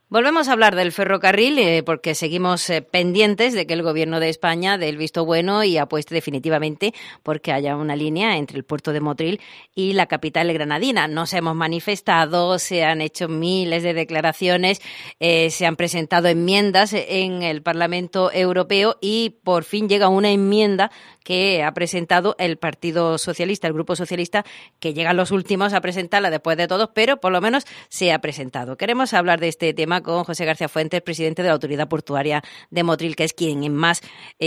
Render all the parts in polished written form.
Volvemos a hablar del ferrocarril porque seguimos pendientes de que el Gobierno de España dé el visto bueno y apueste definitivamente porque haya una línea entre el puerto de Motril y la capital granadina. Nos hemos manifestado, se han hecho miles de declaraciones, se han presentado enmiendas en el Parlamento Europeo y por fin llega una enmienda que ha presentado el Partido Socialista, el Grupo Socialista, que llegan los últimos a presentarla después de todos, pero por lo menos se ha presentado. Queremos hablar de este tema con José García Fuentes, presidente de la Autoridad Portuaria de Motril, que es quien más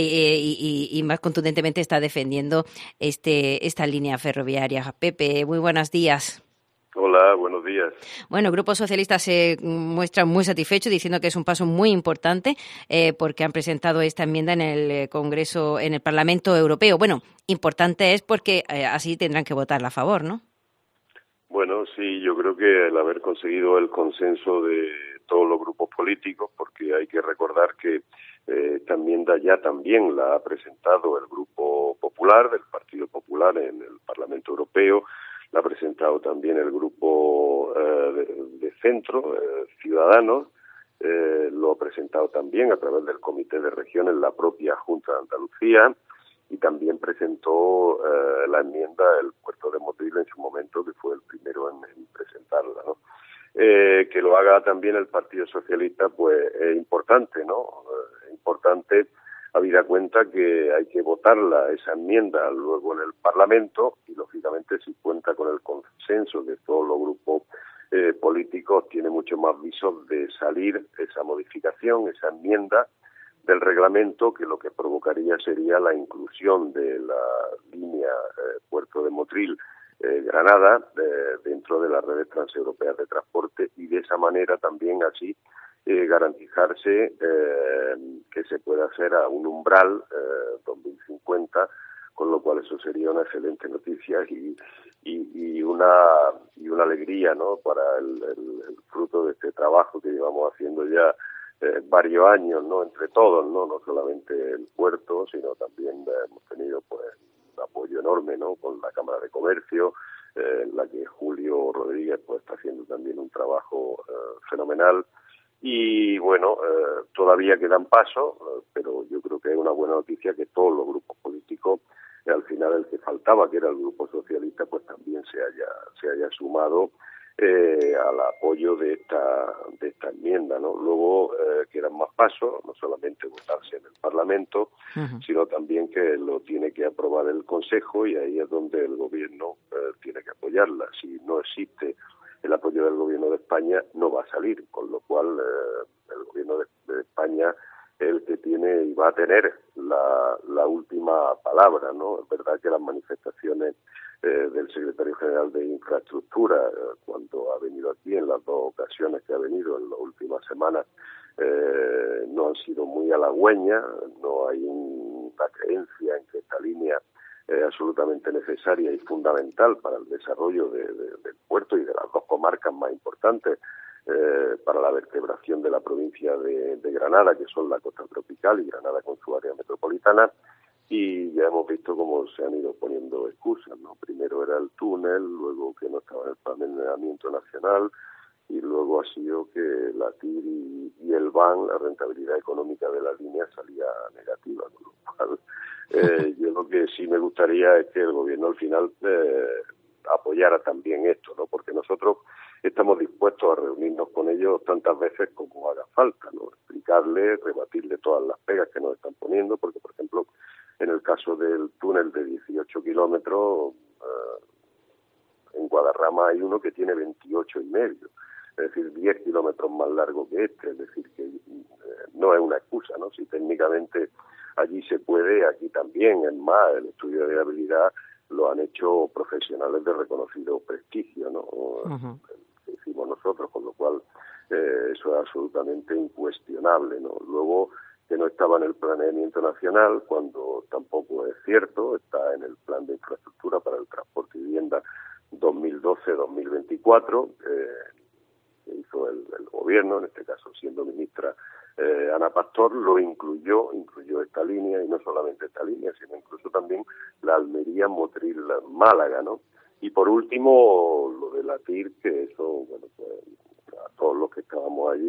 más contundentemente está defendiendo esta línea ferroviaria. Pepe, muy buenos días. Hola, buenos días. Bueno, el Grupo Socialista se muestra muy satisfecho diciendo que es un paso muy importante porque han presentado esta enmienda en el Congreso, en el Parlamento Europeo. Bueno, importante es porque así tendrán que votarla a favor, ¿no? Bueno, sí, yo creo que el haber conseguido el consenso de todos los grupos políticos, porque hay que recordar que esta enmienda ya también la ha presentado el Grupo Popular, del Partido Popular en el Parlamento Europeo, la ha presentado también el Grupo de Centro, Ciudadanos, lo ha presentado también a través del Comité de Regiones la propia Junta de Andalucía, y también presentó la enmienda el puerto de Motril en su momento, que fue el primero en presentarla, ¿no? Que lo haga también el Partido Socialista, pues es importante, ¿no? Importante, habida cuenta que hay que votarla, esa enmienda, luego en el Parlamento, y lógicamente si cuenta con el consenso de todos los grupos políticos, tiene mucho más visos de salir esa modificación, esa enmienda del reglamento, que lo que provocaría sería la inclusión de la línea Puerto de Motril Granada dentro de las redes transeuropeas de transporte, y de esa manera también así garantizarse que se pueda hacer a un umbral 2050, con lo cual eso sería una excelente noticia y una alegría, ¿no?, para el fruto de este trabajo que llevamos haciendo ya varios años, ¿no?, entre todos, no solamente el puerto, sino también hemos tenido pues un apoyo enorme, ¿no?, con la Cámara de Comercio, en la que Julio Rodríguez pues está haciendo también un trabajo fenomenal. Y bueno, todavía quedan pasos, pero yo creo que es una buena noticia que todos los grupos políticos, al final el que faltaba, que era el Grupo Socialista, pues también se haya sumado al apoyo de esta enmienda, ¿no? Luego quedan más pasos, no solamente votarse en el Parlamento, sino también que lo tiene que aprobar el Consejo, y ahí es donde el Gobierno tiene que apoyarla. Si no existe el apoyo del Gobierno de España, no va a salir, con lo cual el Gobierno de España es el que tiene y va a tener la última palabra, ¿no? Es verdad que las manifestaciones del secretario general de Infraestructura, cuando ha venido aquí en las dos ocasiones que ha venido en las últimas semanas, no han sido muy halagüeñas, no hay una creencia en que esta línea es absolutamente necesaria y fundamental para el desarrollo del puerto y de las dos comarcas más importantes para la vertebración de la provincia de Granada, que son la costa tropical y Granada con su área metropolitana. Y ya hemos visto cómo se han ido poniendo excusas, ¿no? Primero era el túnel, luego que no estaba en el planeamiento nacional, y luego ha sido que la TIR y el BAN, la rentabilidad económica de la línea, salía negativa, con lo cual yo lo que sí me gustaría es que el Gobierno al final apoyara también esto, ¿no? Porque nosotros estamos dispuestos a reunirnos con ellos tantas veces como haga falta, ¿no? Explicarles, rebatirle todas las pegas que nos están poniendo, porque, por ejemplo, en el caso del túnel de 18 kilómetros, en Guadarrama hay uno que tiene 28,5, es decir, 10 kilómetros más largo que este, es decir, que no es una excusa, ¿no? Si técnicamente allí se puede, aquí también. Es más, el estudio de viabilidad lo han hecho profesionales de reconocido prestigio, ¿no? Que hicimos nosotros, con lo cual eso es absolutamente incuestionable, ¿no? Luego, que no estaba en el planeamiento nacional, cuando tampoco es cierto, está en el plan de infraestructura para el transporte y vivienda 2012-2024, que hizo el Gobierno, en este caso siendo ministra Ana Pastor, lo incluyó esta línea, y no solamente esta línea, sino incluso también la Almería-Motril-Málaga, ¿no? Y por último, lo de la TIR, que eso, bueno, pues a todos los que estábamos allí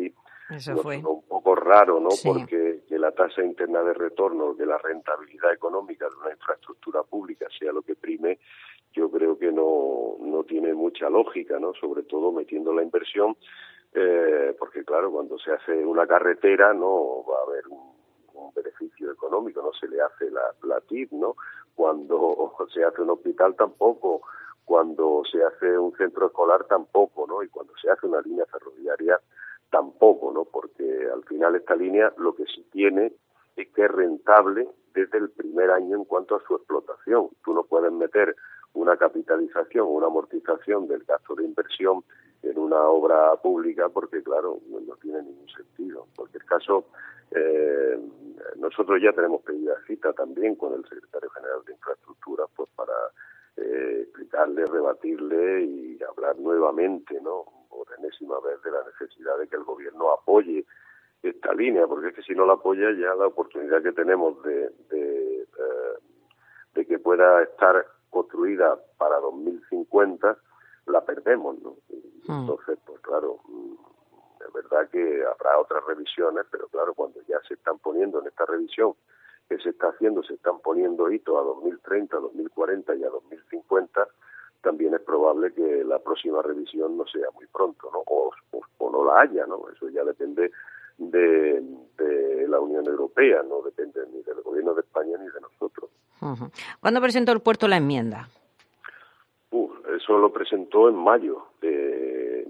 Eso nos fue. sonó un poco raro, ¿no? Sí. Porque que la tasa interna de retorno, que la rentabilidad económica de una infraestructura pública sea lo que prime, yo creo que no tiene mucha lógica, ¿no? Sobre todo metiendo la inversión, porque claro, cuando se hace una carretera no va a haber un beneficio económico, no se le hace la TIC, ¿no? Cuando se hace un hospital tampoco, cuando se hace un centro escolar tampoco, ¿no? Y cuando se hace una línea ferroviaria tampoco, ¿no? Porque al final esta línea lo que sí tiene es que es rentable desde el primer año en cuanto a su explotación. Tú no puedes meter una capitalización, una amortización del gasto de inversión en una obra pública porque, claro, no tiene ningún sentido. En cualquier caso, nosotros ya tenemos pedida cita también con el secretario general de Infraestructura pues para explicarle, rebatirle y hablar nuevamente, ¿no? Por enésima vez de la necesidad de que el gobierno apoye esta línea, porque es que si no la apoya ya la oportunidad que tenemos de que pueda estar construida para 2050 la perdemos, ¿no? Entonces, pues claro, es verdad que habrá otras revisiones, pero claro, cuando ya se están poniendo en esta revisión que se está haciendo, se están poniendo hitos a 2030, 2040 y a 2050, también es probable que la próxima revisión no sea muy pronto, ¿no? O no la haya, ¿no? Eso ya depende de la Unión Europea, no depende ni del gobierno de España ni de nosotros. ¿Cuándo presentó el puerto la enmienda? Eso lo presentó en mayo de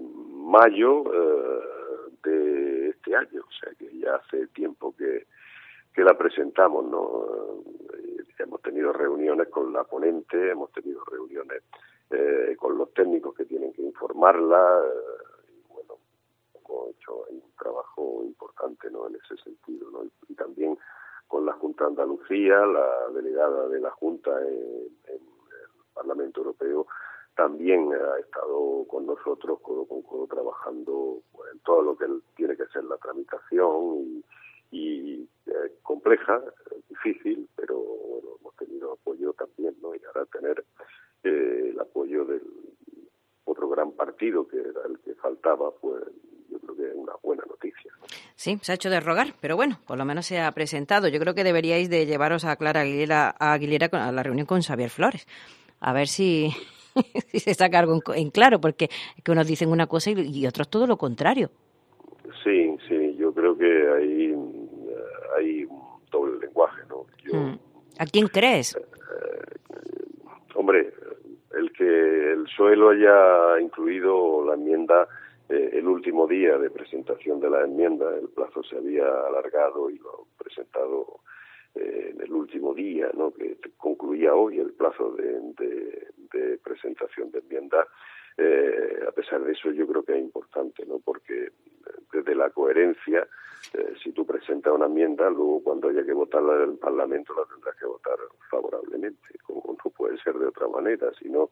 este año, o sea que ya hace tiempo que la presentamos, ¿no? Hemos tenido reuniones con la ponente, hemos tenido reuniones con los técnicos que tienen que informarla, y bueno, hemos hecho ahí un trabajo importante, ¿no? En ese sentido, ¿no? Y también con la Junta de Andalucía, la delegada de la Junta en el Parlamento Europeo, también ha estado con nosotros codo con codo trabajando pues, en todo lo que tiene que ser la tramitación y compleja, difícil, pero bueno, hemos tenido apoyo también, ¿no? Y ahora tener el apoyo del otro gran partido que era el que faltaba, pues yo creo que es una buena noticia. Sí, se ha hecho de rogar, pero bueno, por lo menos se ha presentado. Yo creo que deberíais de llevaros a Clara Aguilera a la reunión con Xavier Flores, a ver si si se saca algo en claro, porque es que unos dicen una cosa y otros todo lo contrario. Sí, yo creo que hay un doble lenguaje, ¿no? ¿A quién crees? Hombre, el que el PSOE lo haya incluido la enmienda el último día de presentación de la enmienda, el plazo se había alargado y lo han presentado en el último día, ¿no? Que concluía hoy el plazo de presentación de enmienda. A pesar de eso, yo creo que es importante, ¿no? Porque desde la coherencia, si tú presentas una enmienda, luego cuando haya que votarla en el Parlamento la tendrás que votar favorablemente, como no puede ser de otra manera, si no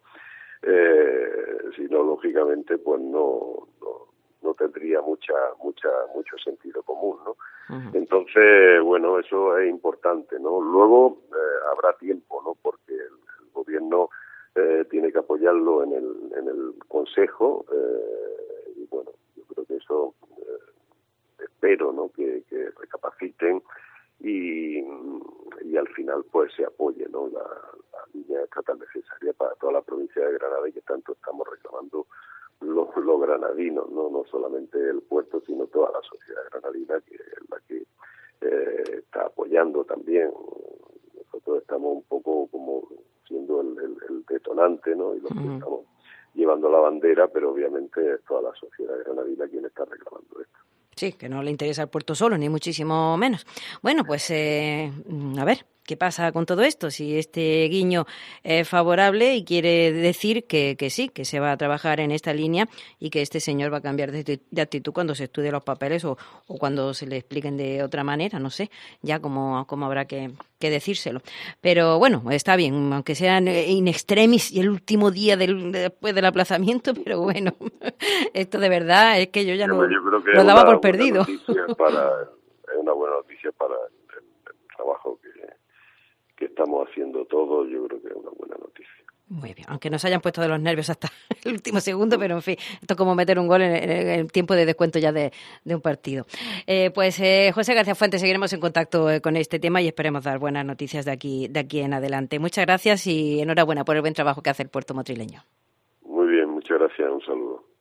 lógicamente pues no tendría mucho sentido común, ¿no? Entonces, bueno, eso es importante, ¿no? Luego habrá tiempo, ¿no? Porque el gobierno tiene que apoyarlo en el Consejo y bueno, yo creo que eso espero, ¿no? Que recapaciten y al final pues se apoye, ¿no? La línea estatal necesaria para toda la provincia de Granada y que tanto estamos reclamando los granadinos, no solamente el puerto, sino toda la sociedad granadina, que es la que está apoyando también. Nosotros estamos un poco como siendo el detonante, ¿no? Y los que estamos llevando la bandera, pero obviamente es toda la sociedad granadina quien está reclamando esto. Sí, que no le interesa el puerto solo, ni muchísimo menos. Bueno, pues a ver, ¿qué pasa con todo esto? Si este guiño es favorable y quiere decir que sí, que se va a trabajar en esta línea y que este señor va a cambiar de actitud cuando se estudien los papeles o cuando se le expliquen de otra manera, no sé, ya cómo habrá que decírselo. Pero bueno, está bien, aunque sea in extremis y el último día después del aplazamiento, pero bueno, esto de verdad es que yo ya lo daba por perdido. Es una buena noticia para el trabajo que estamos haciendo todos, yo creo que es una buena noticia. Muy bien, aunque nos hayan puesto de los nervios hasta el último segundo, pero en fin, esto es como meter un gol en el tiempo de descuento ya de un partido. José García Fuentes, seguiremos en contacto con este tema y esperemos dar buenas noticias de aquí en adelante. Muchas gracias y enhorabuena por el buen trabajo que hace el puerto motrileño. Muy bien, muchas gracias, un saludo.